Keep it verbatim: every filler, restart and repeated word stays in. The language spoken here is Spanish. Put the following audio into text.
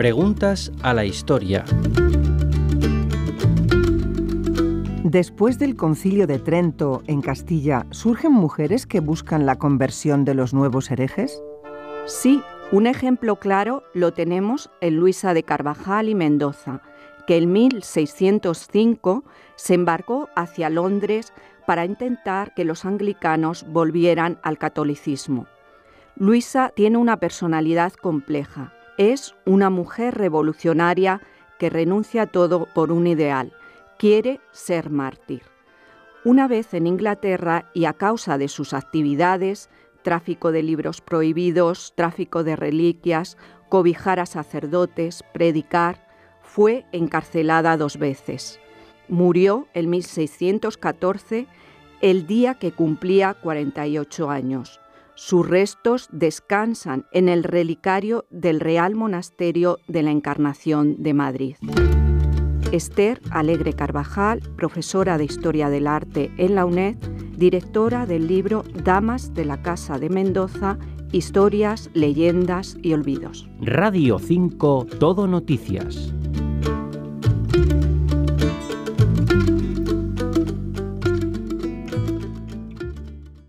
Preguntas a la historia. Después del Concilio de Trento, en Castilla, ¿surgen mujeres que buscan la conversión de los nuevos herejes? Sí, un ejemplo claro lo tenemos en Luisa de Carvajal y Mendoza, que en mil seiscientos cinco se embarcó hacia Londres para intentar que los anglicanos volvieran al catolicismo. Luisa tiene una personalidad compleja. Es una mujer revolucionaria que renuncia a todo por un ideal. Quiere ser mártir. Una vez en Inglaterra y a causa de sus actividades, tráfico de libros prohibidos, tráfico de reliquias, cobijar a sacerdotes, predicar, fue encarcelada dos veces. Murió en mil seiscientos catorce, el día que cumplía cuarenta y ocho años. Sus restos descansan en el relicario del Real Monasterio de la Encarnación de Madrid. Esther Alegre Carvajal, profesora de Historia del Arte en la UNED, directora del libro Damas de la Casa de Mendoza, Historias, Leyendas y Olvidos. Radio cinco, Todo Noticias.